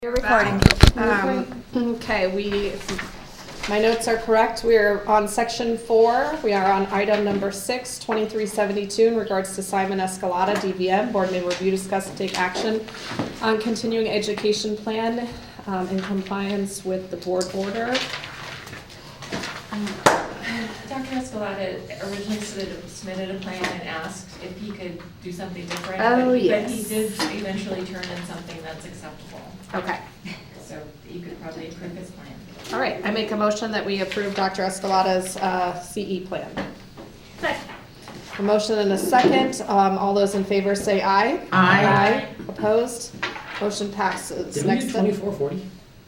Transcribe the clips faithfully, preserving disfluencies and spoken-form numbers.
You're recording. Um, okay, we, my notes are correct. We are on section four. We are on item number six, twenty-three seventy-two, in regards to Simon Escalada, D V M. Board may review, discuss, and take action on continuing education plan um, in compliance with the board order. Um, Doctor Escalada originally submitted, submitted a plan and asked if he could do something different. Oh, but, yes. But he did eventually turn in something that's acceptable. Okay. So you could probably approve his plan. All right, I make a motion that we approve Doctor Escalada's uh, C E plan. Second. A motion and a second. Um, all those in favor say aye. Aye. Aye. Opposed? Motion passes. Did we Next do up- twenty-four forty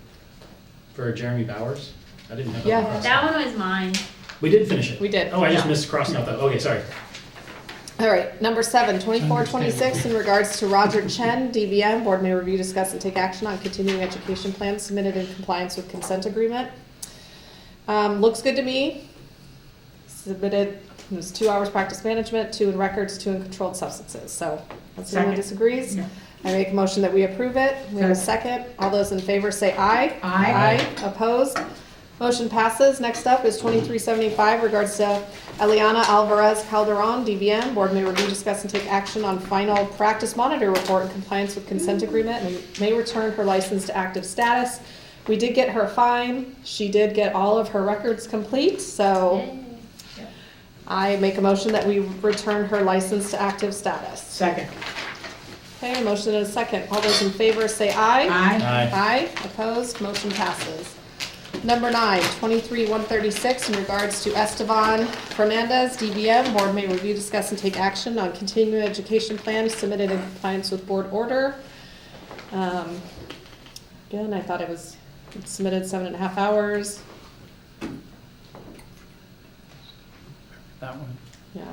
for Jeremy Bowers? I didn't have that. Yeah. one crossed That out. one was mine. We did finish it. We did. Oh, I just Yeah. missed crossing out that. Okay, sorry. All right, number seven, twenty-four twenty-six, in regards to Roger Chen, D V M, board may review, discuss, and take action on continuing education plan submitted in compliance with consent agreement. Um, looks good to me. Submitted, it was two hours practice management, two in records, two in controlled substances, so unless anyone Second. disagrees. No. I make a motion that we approve it. We have a second. All those in favor say aye. Aye. Aye. Opposed? Motion passes. Next up is twenty-three seventy-five, regards to Eliana Alvarez Calderon, D V M. Board may review, discuss, and take action on final practice monitor report in compliance with consent agreement and may return her license to active status. We did get her fine. She did get all of her records complete, so I make a motion that we return her license to active status. Second. Okay, a motion and a second. All those in favor say aye. Aye. Aye. Aye, opposed, motion passes. Number nine, twenty-three one thirty-six, in regards to Estevan Fernandez, D V M. Board may review, discuss, and take action on continuing education plan submitted in compliance with board order. Um, Again, I thought it was submitted seven and a half hours. That one. Yeah.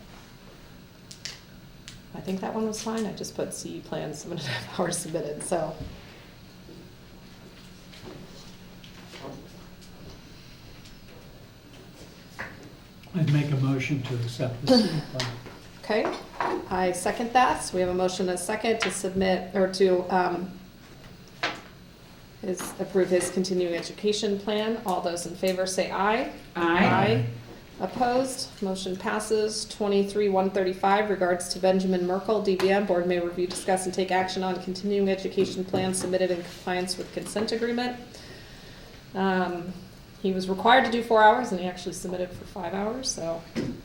I think that one was fine. I just put C E plan seven and a half hours submitted, so. I'd make a motion to accept the C E plan. Okay, I second that. So we have a motion and a second to submit, or to um, his, approve his continuing education plan. All those in favor say aye. Aye. Opposed? Motion passes. twenty-three one thirty-five, regards to Benjamin Merkel, D V M. Board may review, discuss, and take action on continuing education plan submitted in compliance with consent agreement. Um, He was required to do four hours, and he actually submitted for five hours, so.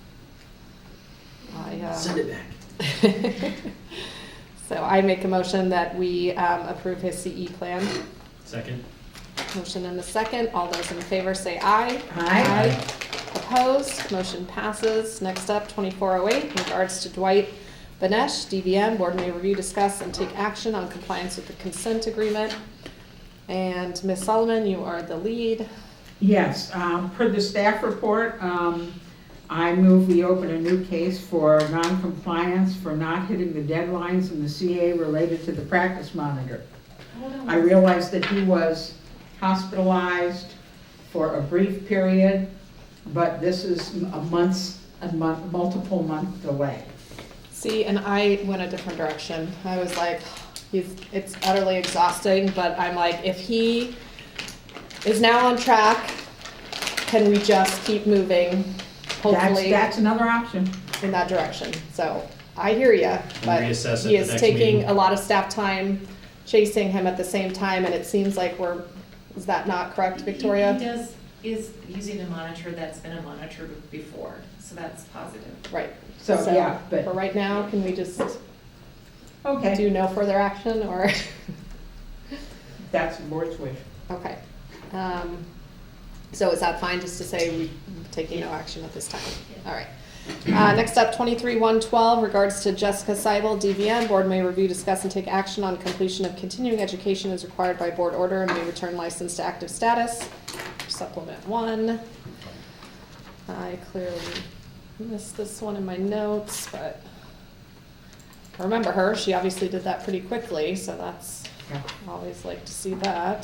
I, uh, Send it back. So I make a motion that we um, approve his C E plan. Second. Motion and a second. All those in favor say aye. Aye. Opposed? Motion passes. Next up, twenty-four oh eight, in regards to Dwight Banesh, D V M. Board may review, discuss, and take action on compliance with the consent agreement. And Miz Solomon, you are the lead. Yes, um, per the staff report, um, I move we open a new case for non-compliance for not hitting the deadlines in the C A related to the practice monitor. I realized that he was hospitalized for a brief period, but this is a month's, a month, multiple month delay. See, and I went a different direction. I was like, he's, it's utterly exhausting, but I'm like, if he is now on track, can we just keep moving, That's, hopefully, that's another option. in that direction? So, I hear ya, but reassess at he the is next taking meeting. a lot of staff time chasing him at the same time, and it seems like we're, is that not correct, Victoria? He, he does, is using a monitor that's been a monitor before, so that's positive. Right. So, yeah, but, For right now, can we just okay, do no further action, or? that's the board's wish. Okay. Um, So is that fine, just to say we're taking no action at this time? All right. Uh, Next up, twenty-three one twelve, regards to Jessica Seibel, D V M. Board may review, discuss, and take action on completion of continuing education as required by board order and may return license to active status. Supplement one. I clearly missed this one in my notes, but I remember her. She obviously did that pretty quickly, so that's, Yeah. always like to see that.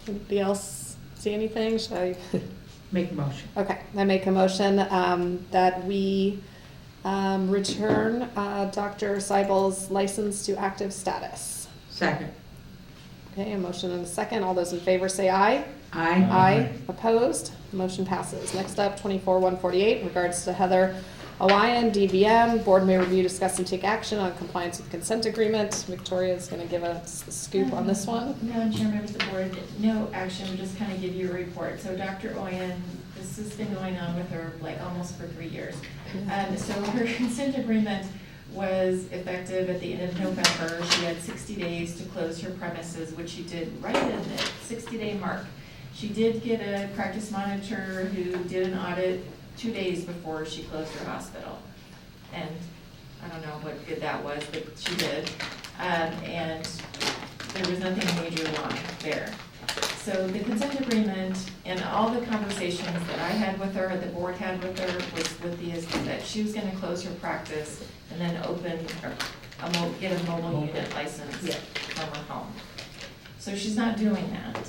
Anybody else see anything? Should I? Make a motion. Okay, I make a motion um, that we um, return uh, Doctor Seibel's license to active status. Second. Okay, a motion and a second. All those in favor say aye. Aye. Aye. Opposed? Motion passes. Next up, twenty-four one forty-eight, in regards to Heather Hawaiian, D V M. Board may review, discuss, and take action on compliance with consent agreement. Victoria's going to give us the scoop on this one. Madam Chair, members of the board, no action, we'll just kind of give you a report. So Doctor Oyen, this has been going on with her like almost for three years. Um, so her consent agreement was effective at the end of November. She had sixty days to close her premises, which she did right in the sixty day mark. She did get a practice monitor who did an audit two days before she closed her hospital. And I don't know what good that was, but she did. Um, and there was nothing major wrong there. So the consent agreement and all the conversations that I had with her, the board had with her, was with the, that she was gonna close her practice and then open, or a mo get a mobile unit license Yeah. from her home. So she's not doing that.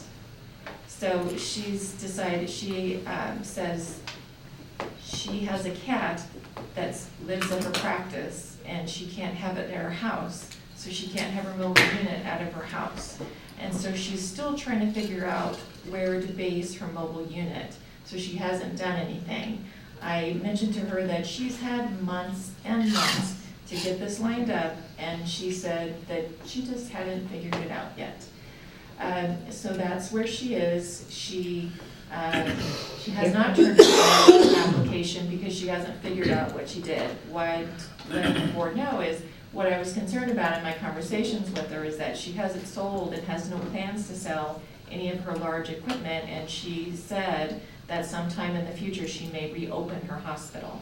So she's decided, she um, says she has a cat that lives at her practice and she can't have it at her house, so she can't have her mobile unit out of her house. And so she's still trying to figure out where to base her mobile unit, so she hasn't done anything. I mentioned to her that she's had months and months to get this lined up, and she said that she just hadn't figured it out yet. Um, so that's where she is. She um, she has not turned in an application because she hasn't figured out what she did. What letting the board know is what I was concerned about in my conversations with her is that she hasn't sold and has no plans to sell any of her large equipment, and she said that sometime in the future she may reopen her hospital.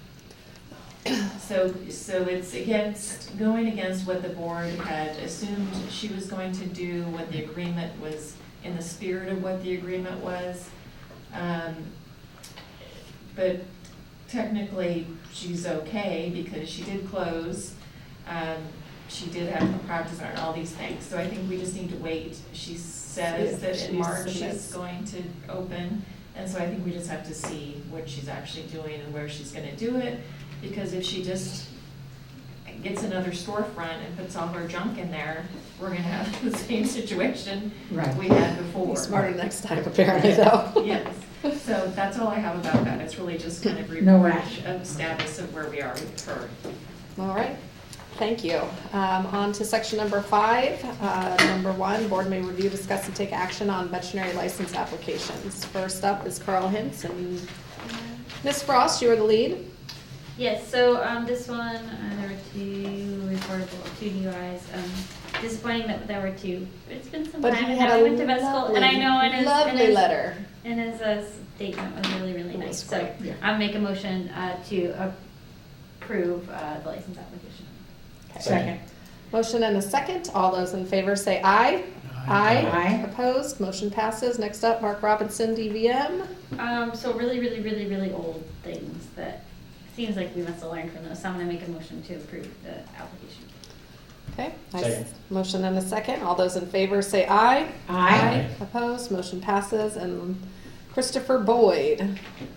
So, so it's against, going against what the board had assumed she was going to do, what the agreement was, in the spirit of what the agreement was. Um, but technically, she's okay because she did close. Um, she did have a practice and all these things. So I think we just need to wait. She says that in She March submits. she's going to open. And so I think we just have to see what she's actually doing and where she's gonna do it. Because if she just gets another storefront and puts all her junk in there, we're gonna have the same situation Right. we had before. Be smarter next time, apparently, though. Yes, so that's all I have about that. It's really just kind of No report action. of status of where we are with her. All right, thank you. Um, on to section number five. Uh, number one, board may review, discuss, and take action on veterinary license applications. First up is Carl Hintz, and Miz Frost, you are the lead. Yes, so um, this one, uh, there were two reportable, two D U Is. Um, disappointing that there were two. It's been some But time, he and had now a I went to vet school, and I know in his, in lovely his, letter. in his uh, statement was really, really It was nice. So great, yeah. I'll make a motion uh, to approve uh, the license application. Okay. Second. Motion and a second. All those in favor say aye. Aye. Aye. Opposed, motion passes. Next up, Mark Robinson, D V M. Um, so really, really, really, really old things that seems like we must have learned from those. So I'm going to make a motion to approve the application. Okay. I s- Second. Motion and a second. All those in favor say aye. Aye. Opposed, motion passes. And Christopher Boyd.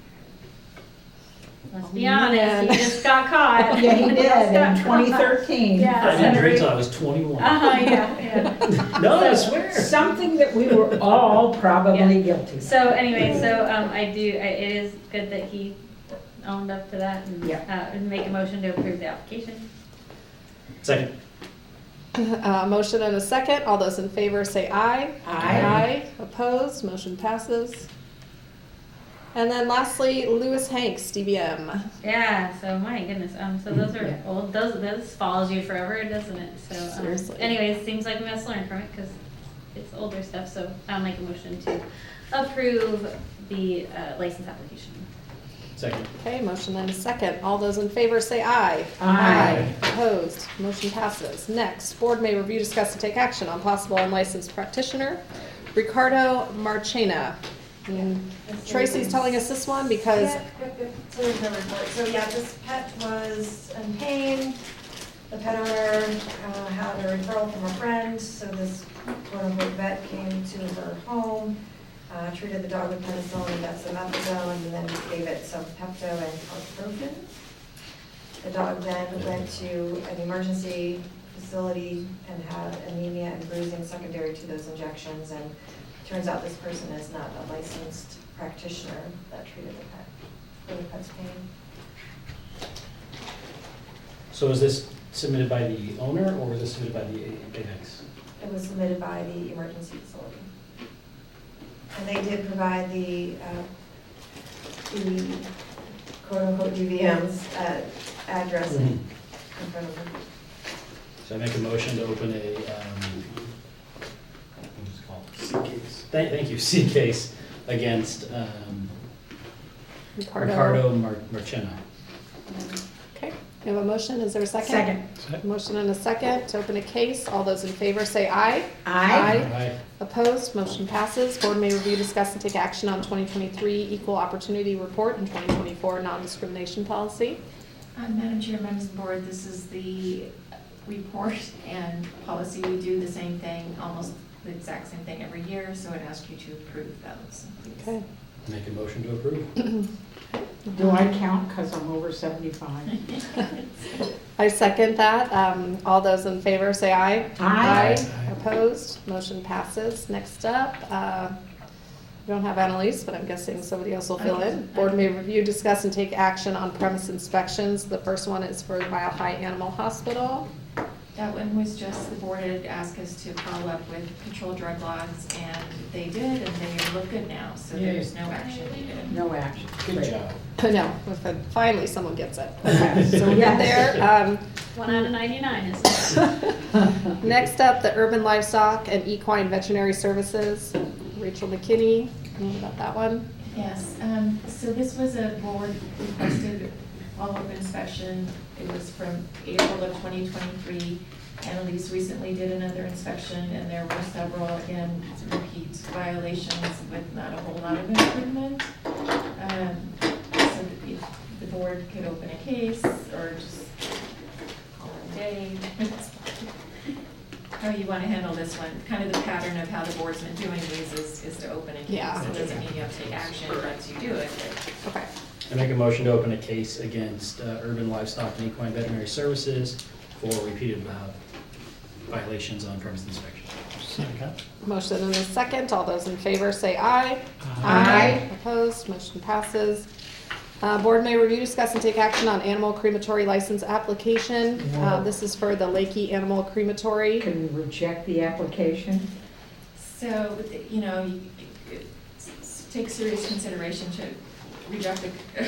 Let's Oh, be honest, man. he just got caught. Yeah, he Just did got in caught. twenty thirteen. Yeah. I didn't drink till I was twenty-one. Uh-huh, yeah, yeah. No, I swear. Something that we were all probably guilty of. So anyway, so um, I do, I, it is good that he owned up to that and, Yeah. uh, and make a motion to approve the application. Second. Uh, motion and a second. All those in favor say aye. Aye. Aye. Opposed, motion passes. And then lastly, Lewis Hanks, D B M. Yeah, so my goodness, um, so those are Yeah. old, those, this follows you forever, doesn't it? So, um, Seriously. anyways, seems like we must learn from it because it's older stuff, so I'll make a motion to approve the, uh, license application. Second. Okay, motion and a second. All those in favor say aye. Aye. Opposed, motion passes. Next, board may review, discuss, and take action on possible unlicensed practitioner, Ricardo Marchena. And Tracy's telling us this one because, Yeah, yep, yep. So there's no report. So yeah, this pet was in pain. The pet owner uh, had a referral from a friend, so this quote-unquote vet came to her home, uh, treated the dog with penicillin and dexamethasone, and then gave it some Pepto and ibuprofen. The dog then went to an emergency facility and had anemia and bruising secondary to those injections, and turns out this person is not a licensed practitioner that treated the pet, for the pet's pain. So was this submitted by the owner or was this submitted by the annex? It was submitted by the emergency facility. And they did provide the, uh, the quote-unquote D V M's uh, address in Mhm. in front of them. So I make a motion to open a, um, what's it called? C case. Thank, thank you, C case against, um, Ricardo. Ricardo Mar- Marchena. Okay, we have a motion, is there a second? Second. Motion and a second to open a case. All those in favor say aye. Aye. Aye. Opposed, motion passes. Board may review, discuss, and take action on twenty twenty-three Equal Opportunity Report and twenty twenty-four Non-Discrimination Policy. Uh, Madam Chair, members of the board, this is the report and policy. We do the same thing, almost the exact same thing every year, so I'd ask you to approve those, please. Okay. Make a motion to approve. Do I count because I'm over seventy-five? I second that. Um, all those in favor say aye. Aye. Aye. Opposed, motion passes. Next up, uh, we don't have Annalise, but I'm guessing somebody else will fill in. Board may review, discuss, and take action on premise inspections. The first one is for Mile High Animal Hospital. That one was just, the board had asked us to follow up with control drug logs, and they did, and they look good now, so Yay. there's no action needed. No action. Good Great. job. No, finally someone gets it. Okay. So we're good there. Um, One out of ninety-nine, isn't it? Next up, the Urban Livestock and Equine Veterinary Services. Rachel McKinney, know about that one? Yes, um, so this was a board requested follow-up inspection. It was from April of twenty twenty-three. Annalise recently did another inspection, and there were several, again, repeat violations with not a whole lot of improvement. Um, so if the board could open a case, or just call it a day. How you want to handle this one? Kind of the pattern of how the board's been doing these is, is to open a case. Yeah. So it doesn't mean you have to take action once you do it, but Okay. I make a motion to open a case against uh, Urban Livestock and Equine Veterinary Services for repeated uh, violations on premise inspection. Second. Motion and a second. All those in favor say aye. Aye. Opposed, motion passes. Uh, Board may review, discuss, and take action on animal crematory license application. Uh, This is for the Lakey Animal Crematory. Can we reject the application? So, you know, you- you- s- take serious consideration to reject a-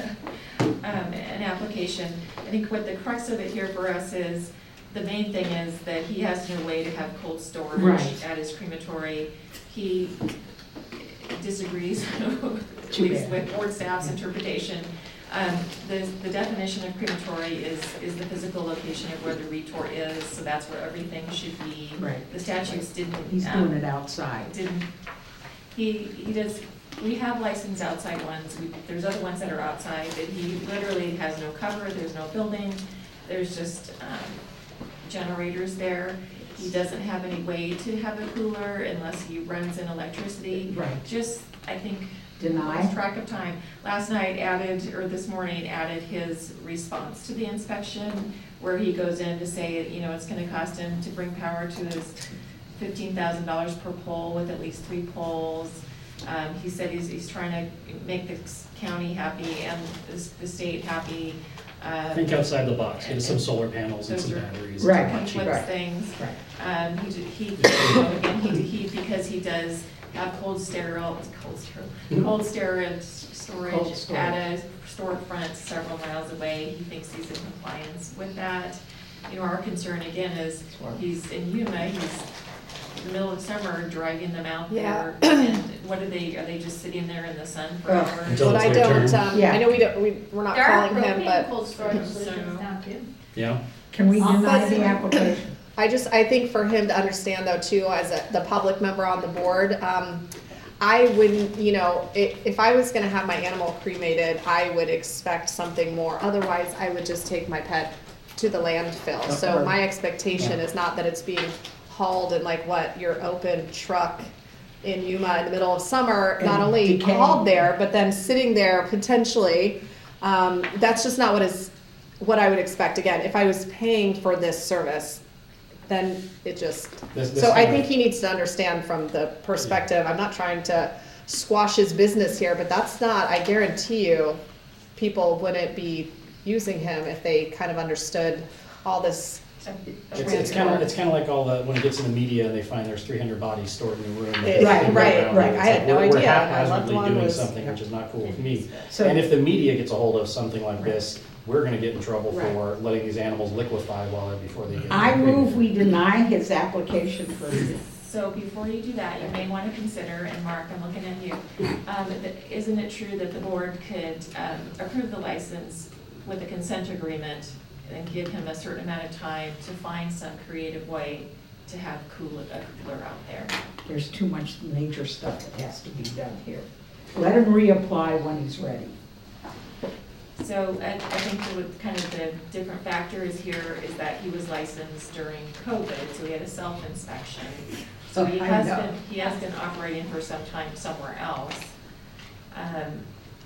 um, an application. I think what the crux of it here for us is, the main thing is that he has no way to have cold storage Right. at his crematory. He disagrees, at Too least bad. with board staff's interpretation. Um, the, the definition of crematory is, is the physical location of where the retort is, so that's where everything should be. Right. The statutes didn't. He's um, doing it outside. Didn't, he, he does, we have licensed outside ones, we, there's other ones that are outside, that he literally has no cover, there's no building, there's just, um, generators there. He doesn't have any way to have a cooler unless he runs in electricity. Right. Just, I think, Deny? lost track of time. Last night added, or this morning added his response to the inspection, where he goes in to say, you know, it's gonna cost him to bring power to his fifteen thousand dollars per pole with at least three poles. Um, he said he's, he's trying to make the county happy and the, the state happy. Um, Think outside the box, get us some solar panels and some Those are- batteries. Right. punch lists Right. things. Right. Um, he, d- he, you know, again, he, he, because he does have cold sterile, cold sterile, cold storage, storage Cold storage. at a storefront several miles away, he thinks he's in compliance with that. You know, our concern again is, he's in Yuma, he's in the middle of summer driving them out there, and what are they, are they just sitting there in the sun for Ugh. hours? Until What it's I their don't, turn. um, Yeah. I know we don't, we, we're not There are calling him, propane but cold storage So- solutions now too. Yeah, Can we Uh, deny but- the application? I just, I think for him to understand though too, as a, the public member on the board, um, I wouldn't, you know, i- if I was gonna have my animal cremated, I would expect something more. Otherwise, I would just take my pet to the landfill. So Or- my expectation is not that it's being hauled in like what, your open truck in Yuma in the middle of summer, not And only decaying. hauled there, but then sitting there potentially, um, that's just not what is, what I would expect. Again, if I was paying for this service, then it just, This- this so I kind of- think he needs to understand from the perspective, I'm not trying to squash his business here, but that's not, I guarantee you, people wouldn't be using him if they kind of understood all this. It's, it's kind of, it's kind of like all the, when it gets in the media and they find there's three hundred bodies stored in a room. that Right, they right, go around right. with. I It's had like no we're- we're idea. My loved haphazardly one doing was- something, which is not cool with me. So- And if the media gets a hold of something like this, we're gonna get in trouble Right. for letting these animals liquefy while, they- before they get. I move we deny his application for, So before you do that, you may want to consider, and Mark, I'm looking at you, um, that- isn't it true that the board could um, approve the license with a consent agreement and give him a certain amount of time to find some creative way to have cooler, a cooler out there? there's too much major stuff that has to be done here. Let him reapply when he's ready. So I, I think the, would- kind of the different factors here is that he was licensed during COVID, so he had a self-inspection. So he I has know. been, he has been operating for some time somewhere else. Um,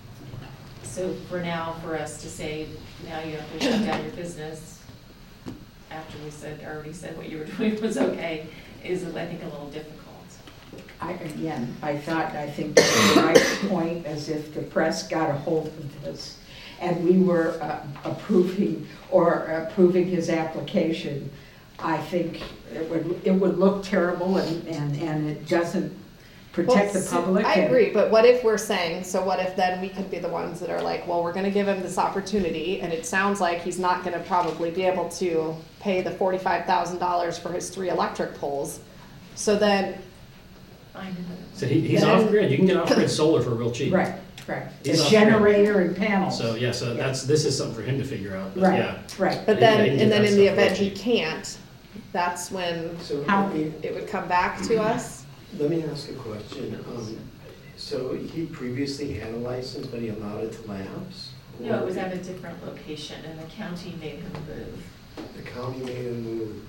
So for now, for us to say, now you have to shut down your business, after we said, already said what you were doing was okay, is, I think, a little difficult. I, again, I thought, I think that's the right point, as if the press got a hold of this, and we were uh, approving, or approving his application. I think it would, it would look terrible, and, and, and it doesn't protect Well, the so- public. I and- agree, but what if we're saying, so what if then we could be the ones that are like, well, we're gonna give him this opportunity, and it sounds like he's not gonna probably be able to pay the forty-five thousand dollars for his three electric poles. So then, Find another. So he, he's Then- off grid, you can get off grid solar for real cheap. Right, right. He's A off generator and panels. So, yeah, so that's, this is something for him to figure out, but Right, yeah. right. but Yeah, then, you can and get then that in the stuff real event he cheap. can't, that's when So How- let me, it would come back to us. let me ask a question. Um, So he previously had a license, but he allowed it to lapse? No, it was at a different location, and the county made him move. The county made him move,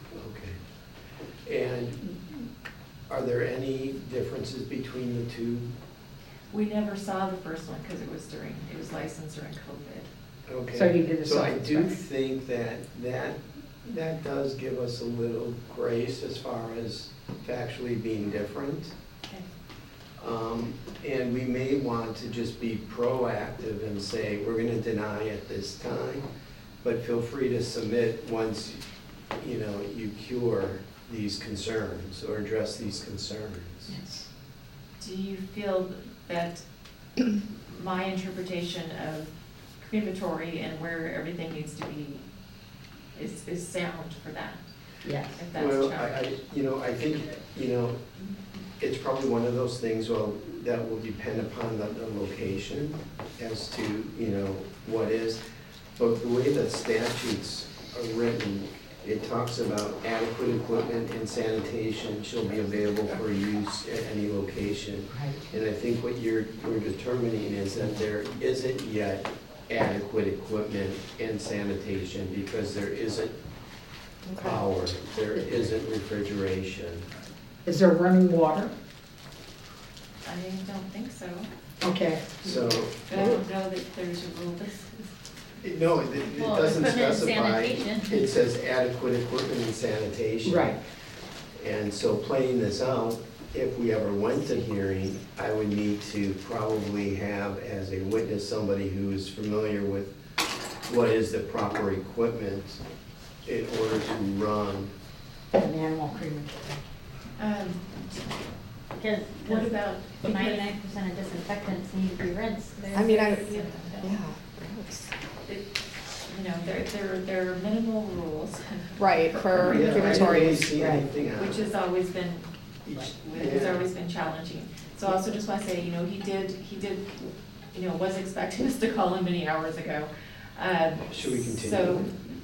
okay. And are there any differences between the two? We never saw the first one, because it was during, it was licensed during COVID. Okay. So he did a So I do self-inspection. think that, that, that does give us a little grace as far as factually being different. Okay. Um, And we may want to just be proactive and say, we're gonna deny at this time, but feel free to submit once, you know, you cure these concerns or address these concerns. Yes. Do you feel that my interpretation of crematory and where everything needs to be is, is sound for that, Yes. if that's Well, I, challenged? I, you know, I think, you know, it's probably one of those things, well, that will depend upon the, the location as to, you know, what is. But the way the statutes are written, it talks about adequate equipment and sanitation shall be available for use at any location. Right. And I think what you're, you're determining is that there isn't yet adequate equipment and sanitation because there isn't power, there isn't refrigeration. Is there running water? I don't think so. Okay. So, But I don't know that there's a rule this, it- no, it, it Well, doesn't equipment and specify. sanitation. It says adequate equipment and sanitation. Right. And so playing this out, if we ever went to hearing, I would need to probably have as a witness somebody who is familiar with what is the proper equipment in order to run. An animal crematory. um, Because what about? ninety-nine percent of disinfectants need to be rinsed. I mean, I, Yeah. yeah. gross. It- You know, there, there, there are minimal rules. Right, for Yeah, I didn't really crematories, see right. anything out. Which has always been, Each- has yeah. always been challenging. So I also just want to say, you know, he did, he did, you know, was expecting us to call him many hours ago. Um, Should we continue? So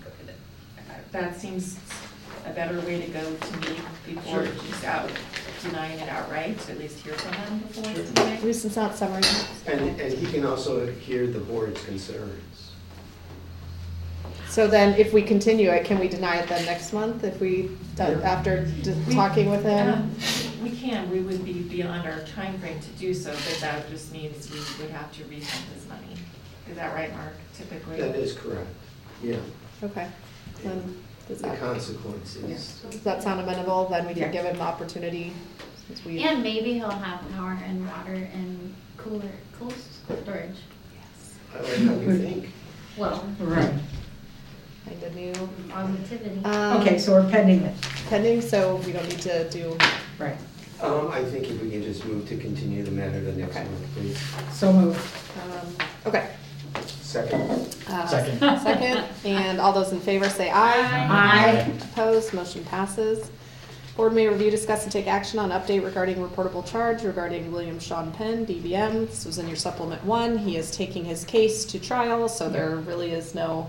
that seems a better way to go to me before Sure. just out denying it outright, to at least hear from him before Sure. At tonight. least it's not summary. And, and he can also hear the board's concerns. So then if we continue it, can we deny it then next month if we, uh, after d- talking with him? Um, We can, we would be beyond our time frame to do so, but that just means we would have to refund his money. Is that right, Mark, typically? That is correct, yeah. Okay, then, does The that, consequences. does that sound amenable? Then we Yeah. can give him the opportunity, since we. And maybe he'll have power and water and cooler, cold storage. I like how you think. Well, Right. Kind of new. positivity. Um, Okay, so we're pending it, Pending, so we don't need to do, right. Um, I think if we can just move to continue the matter to next Okay. month, please. So moved. um, okay. Second. Uh, Second. Second, and all those in favor say aye. Aye. Opposed, motion passes. Board may review, discuss, and take action on update regarding reportable charge regarding William Sean Penn, D B M. This was in your supplement one. He is taking his case to trial, so there really is no,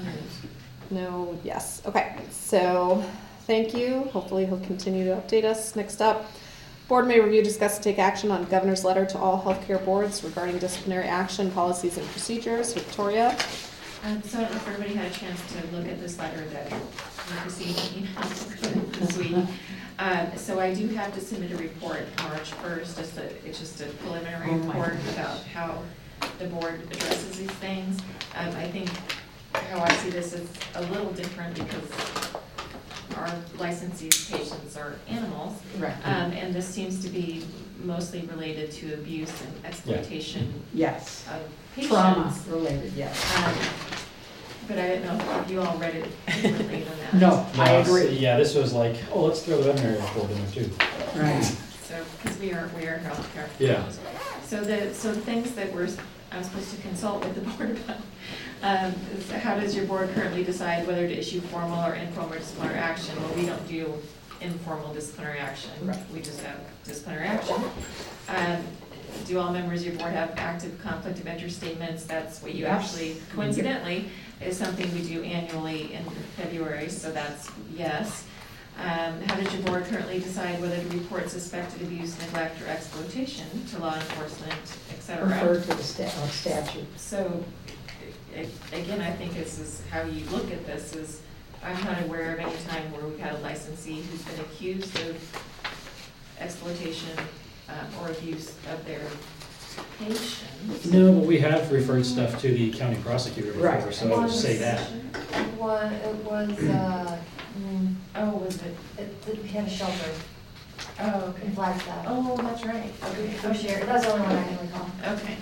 no, yes. Okay, so, thank you. Hopefully he'll continue to update us. Next up, board may review, discuss, and take action on governor's letter to all healthcare boards regarding disciplinary action, policies, and procedures. Victoria? Um, so I don't know if everybody had a chance to look at this letter that we received, you know, this week. Um, so I do have to submit a report March first, just a, it's just a preliminary Oh my report gosh. about how the board addresses these things. Um, I think how I see this is a little different because our licensees patients are animals. Right. Um, and this seems to be mostly related to abuse and exploitation Yes. of patients. Trauma related, yes. Um, But I don't know if you all read it differently than that. No, I No, it's- agree. Yeah, this was like, oh, let's throw the veterinary report in there too. Right. So, because we are, we are healthcare. Yeah. So the, so the things that we're, I'm supposed to consult with the board about, um, is how does your board currently decide whether to issue formal or informal disciplinary action? Well, we don't do informal disciplinary action. Right. We just have disciplinary action. Um, do all members of your board have active conflict of interest statements? That's what you Yes. actually, coincidentally, is something we do annually in February, so that's yes. Um, how does your board currently decide whether to report suspected abuse, neglect, or exploitation to law enforcement, et cetera? Refer to the sta- uh, statute. So, a- again, I think this is how you look at this is, I'm not aware of any time where we've had a licensee who's been accused of exploitation um, or abuse of their patients. No, but we have referred stuff to the county prosecutor before, Right. so I would say that. One, it was, uh, mm, Oh, was it? it, it had a shelter Oh, in okay. Flagstaff. Oh, that's right. Okay, Oh, share, that's the only one I can recall. okay.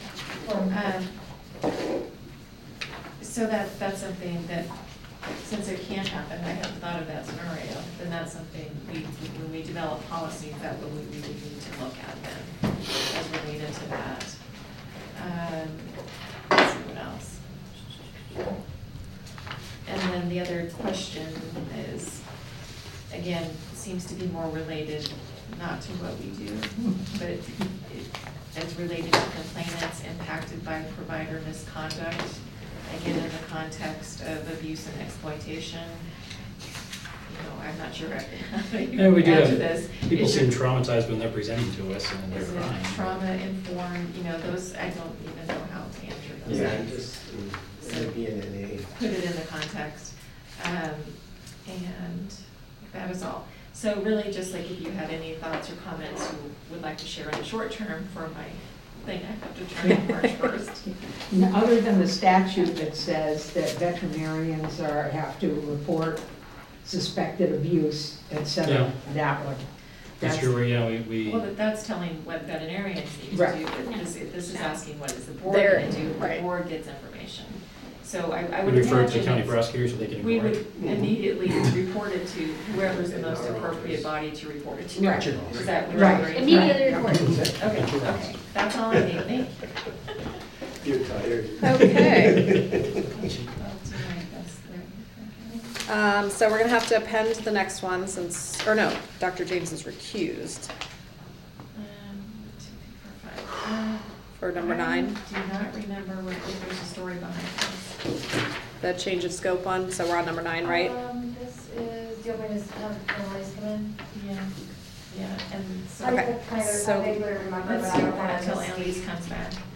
Or- Um, So that, that's something that, since it can happen, I haven't thought of that scenario, then that's something we, when we develop policies, that what we we would need to look at then, as related to that. Um, Let's see what else. And then the other question is, again, seems to be more related, not to what we do, but it, it- it's related to complainants impacted by provider misconduct, again, in the context of abuse and exploitation. You know, I'm not sure how Yeah, you we do answer have, this. people Is seem it- traumatized when they're presenting to us and they're Is it crying. trauma informed, you know, those, I don't even know how to answer those. Yeah, things. just, um, it'd be an N A. Put it in the context. Um, and that was all. So really, just like if you had any thoughts or comments you would like to share in the short term for my thing, I have to turn on March first. Now, other than the statute that says that veterinarians are, have to report suspected abuse, et cetera, Yeah. that one. That's true, yeah, we, we. Well, but that's telling what veterinarians need to Right. do, but this, this is asking what is the board They're- gonna do, the right. board gets information. So I, I We would refer it to the imagine county it's- prosecutor so they can we ignore would it. immediately report it to whoever's the most appropriate body to report it to. Right. Is that what Right. you're agreeing? Immediately Right. report. Okay, okay, that's all I need, thank you. You're tired. Okay. I'll do my best there. Um, so we're gonna have to append the next one since, or no, Doctor James is recused Um, two, three, four, five. Uh, for number I nine, do not remember what, if there's a story behind this. the change of scope one, so we're on number nine, right? Um, this is, do you want me to have analyze come in? Yeah, yeah, and so. I Okay, could kind of, so- I vaguely remember, Let's but I do don't that want until to Annalise comes back.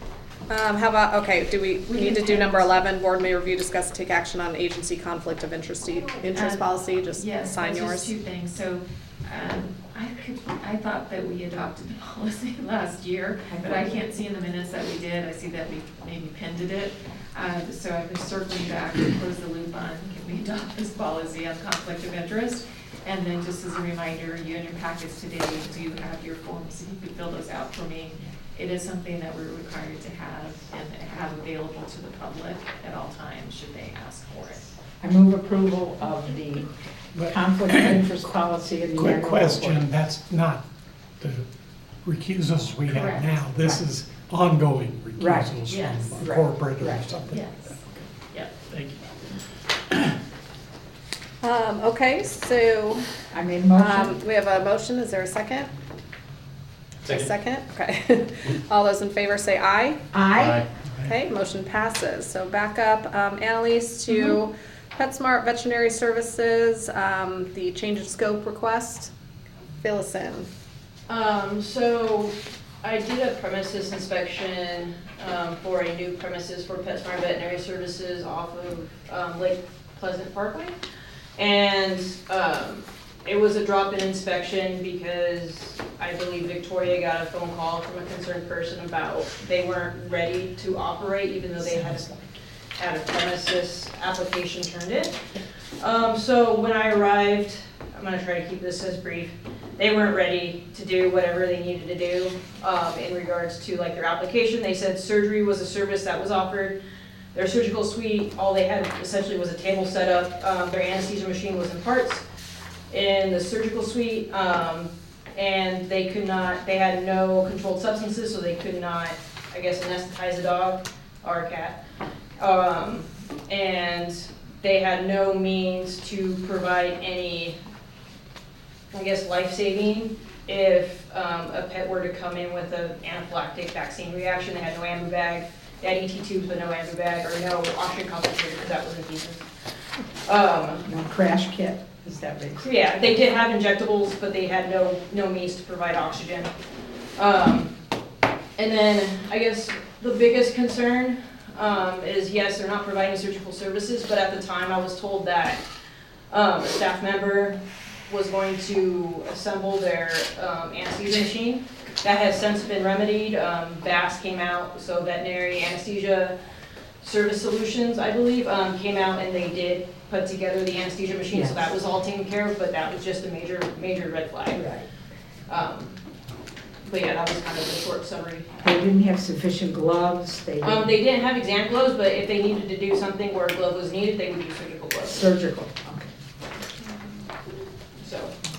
Um, how about, okay, do we, we We need to can do add- number eleven, board may review, discuss, and take action on agency conflict of interest, interest Um, policy, just Yes, sign that's just yours. two things. So, um, I could, I thought that we adopted the policy last year, but I can't see in the minutes that we did. I see that we maybe pended it. Uh, so I've been circling back to close the loop on, can we adopt this policy on conflict of interest? And then just as a reminder, you in your packets today do have your forms, if you could fill those out for me. It is something that we're required to have and have available to the public at all times, should they ask for it. I move approval of the conflict of interest policy in the Quick annual question, report. that's not the recusals we have Correct. now. This is ongoing Right. recusals Yes. from a Right. corporate or Right. something. Yes. Yep. Thank you. Um, okay, so, I made a motion. um, we have a motion, is there a second? A Second. second, okay. All those in favor say aye. Aye. Okay, motion passes. So back up, um, Annalise, to PetSmart Veterinary Services, um, the change of scope request. Fill us in. Um, so I did a premises inspection, um, for a new premises for PetSmart Veterinary Services off of, um, Lake Pleasant Parkway. And, um, it was a drop-in inspection because I believe Victoria got a phone call from a concerned person about they weren't ready to operate even though they had, had a premises application turned in. Um, so when I arrived, I'm gonna try to keep this as brief, they weren't ready to do whatever they needed to do, um, in regards to like their application. They said surgery was a service that was offered. Their surgical suite, all they had essentially was a table set up. Um, their anesthesia machine was in parts in the surgical suite, um, and they could not, they had no controlled substances, so they could not, I guess, anesthetize a dog or a cat. Um, and they had no means to provide any, I guess, life-saving if um, a pet were to come in with an anaphylactic vaccine reaction. They had no ambu bag. They had E T tubes but no ambu bag, or no oxygen concentrator because that was in pieces. Um, No crash kit, is that right? yeah, they did have injectables, but they had no, no means to provide oxygen. Um, and then, I guess, the biggest concern, um, is yes, they're not providing surgical services, but at the time I was told that, um, a staff member was going to assemble their, um, anesthesia machine. That has since been remedied. Um, V A S came out, so Veterinary Anesthesia Service Solutions, I believe, um, came out and they did put together the anesthesia machine, so Yes. that was all taken care of, but that was just a major, major red flag. Right. Um, but yeah, that was kind of the short summary. They didn't have sufficient gloves, they Um, didn't, they didn't have exam gloves, but if they needed to do something where a glove was needed, they would use surgical gloves, surgical, okay. so.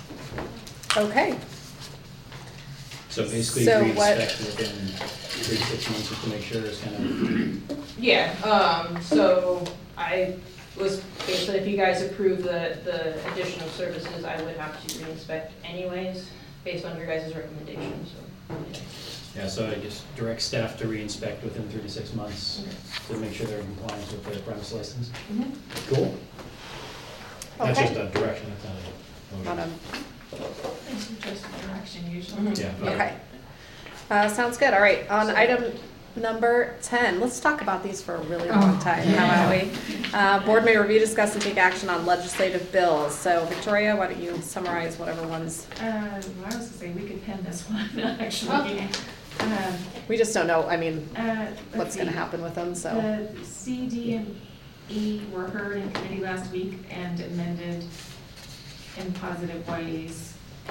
Okay, So basically So what- re-inspect within three to six months just to make sure it's kind of, Yeah, um, so I was, basically, if you guys approve the, the additional services, I would have to re-inspect anyways, based on your guys' recommendations, so. yeah, so I just direct staff to re-inspect within three to six months to make sure they're in compliance with the premise license. Mhm. Cool. That's Okay. just a direction, that's not a motion. wanna, It's just a direction usually. Mhm. Yeah. okay. Uh, sounds good, all right, on item number ten, let's talk about these for a really long Oh, time, how about we? Uh, board may review, discuss, and take action on legislative bills, so Victoria, why don't you summarize whatever ones, Uh, well, I was gonna say, we could pen this one, actually. Um, we just don't know, I mean, uh, let's what's gonna see. happen with them, so. The C, D, and E were heard in committee last week and amended in positive ways. Uh,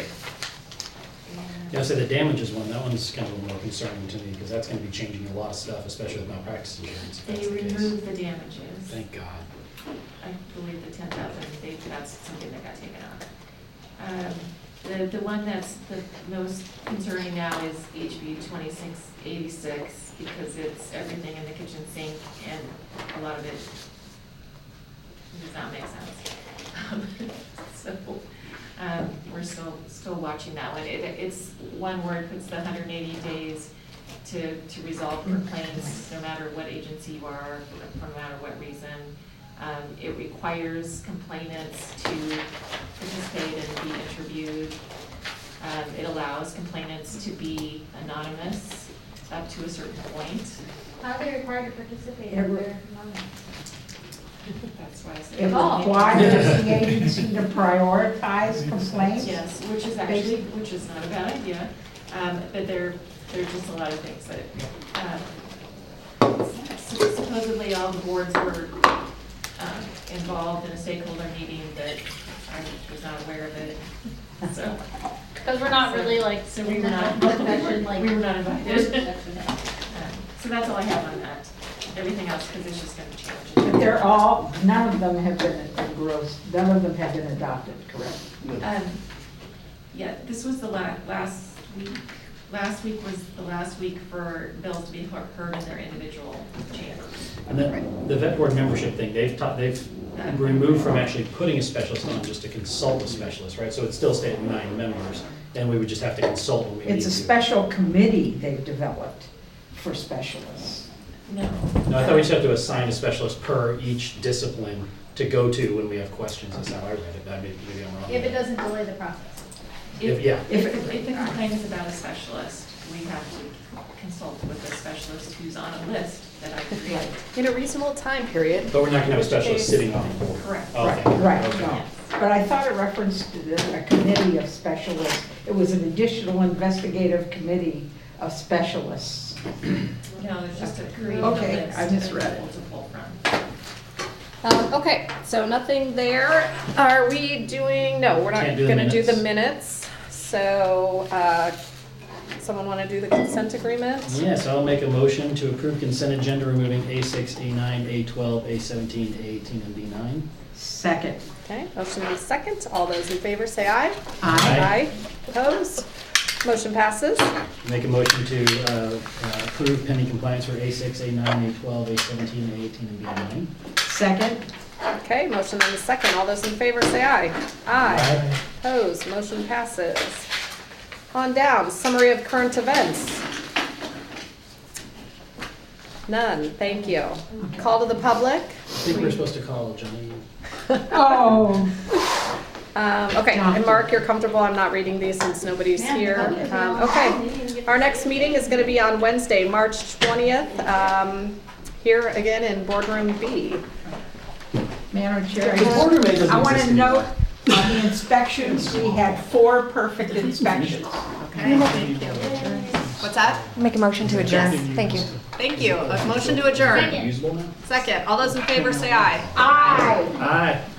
and- Yeah, so the damages one, that one's kind of more concerning to me, because that's gonna be changing a lot of stuff, especially with malpractice insurance, if that's They the case. removed the damages. Thank God. I believe the ten thousand, they, that's something that got taken off. Um, the, the one that's the most concerning now is H B twenty-six eighty-six, because it's everything in the kitchen sink, and a lot of it does not make sense. Um, So, um, we're still, still watching that one. It, it's one where it puts the one hundred eighty days to, to resolve complaints, no matter what agency you are, for no matter what reason. Um, it requires complainants to participate and be interviewed. Um, it allows complainants to be anonymous. up to a certain point. How are they required to participate Yeah, in we're- their money? That's why I said. It Oh. requires the agency to prioritize complaints. Yes, which is actually, which is not a bad idea, um, but there, there's just a lot of things that, um, supposedly all the boards were, um, involved in a stakeholder meeting, but I was not aware of it, so. Because we're not really like, So we were in not, the profession, like. we were not invited. section. Um, So that's all I have on that. Everything else, because it's just gonna change. But they're all, none of them have been engrossed, none of them have been adopted, correct? Um, yeah, this was the la- last week, last week was the last week for bills to be he- heard in their individual chambers. And then the vet board membership thing, they've taught, they've removed from actually putting a specialist on just to consult a specialist, right? So it's still staying at nine members, and we would just have to consult when we need to. It's a special committee they've developed for specialists. No. No, I thought we just have to assign a specialist per each discipline to go to when we have questions. That's how I read it. I mean, maybe I'm wrong. If it doesn't delay the process. If- yeah. If, if if the complaint is about a specialist, we have to consult with a specialist who's on a list that I create. In a reasonable time period. But we're not gonna have a Which specialist case- sitting on the board. Correct. Oh, Right, okay. right, Okay. no. Yes. But I thought it referenced to the- a committee of specialists. It was an additional investigative committee of specialists. No, it's just a create a Okay, list I misread it. to pull from. Um, okay, so nothing there. Are we doing, no, we're not Can't do the gonna do the minutes. minutes. So, uh, someone wanna do the consent agreement? Yes, I'll make a motion to approve consent agenda removing A six, A nine, A twelve, A seventeen, A eighteen, and B nine. Second. Okay, motion made second. All those in favor say aye. Aye. Aye. Opposed? Motion passes. Make a motion to uh, uh, approve pending compliance for A six, A nine, A twelve, A seventeen, A eighteen, and B nine. Second. Okay, motion on the second. All those in favor say aye. Aye. Opposed? Motion passes. On down, summary of current events. None, thank you. Call to the public. I think we're supposed to call Johnny. Oh. Um, okay, and Mark, you're comfortable, I'm not reading these since nobody's here. Um, okay, our next meeting is gonna be on Wednesday, March twentieth, um, here again in Boardroom B. Madam Chair, The boardroom A doesn't I want exist to note anymore. on the inspections, we had four perfect inspections. Okay, thank you. What's that? Make a motion to adjourn. Thank you. Thank you. A motion to adjourn. Second. Usable now? Second, all those in favor say aye. Aye. Aye.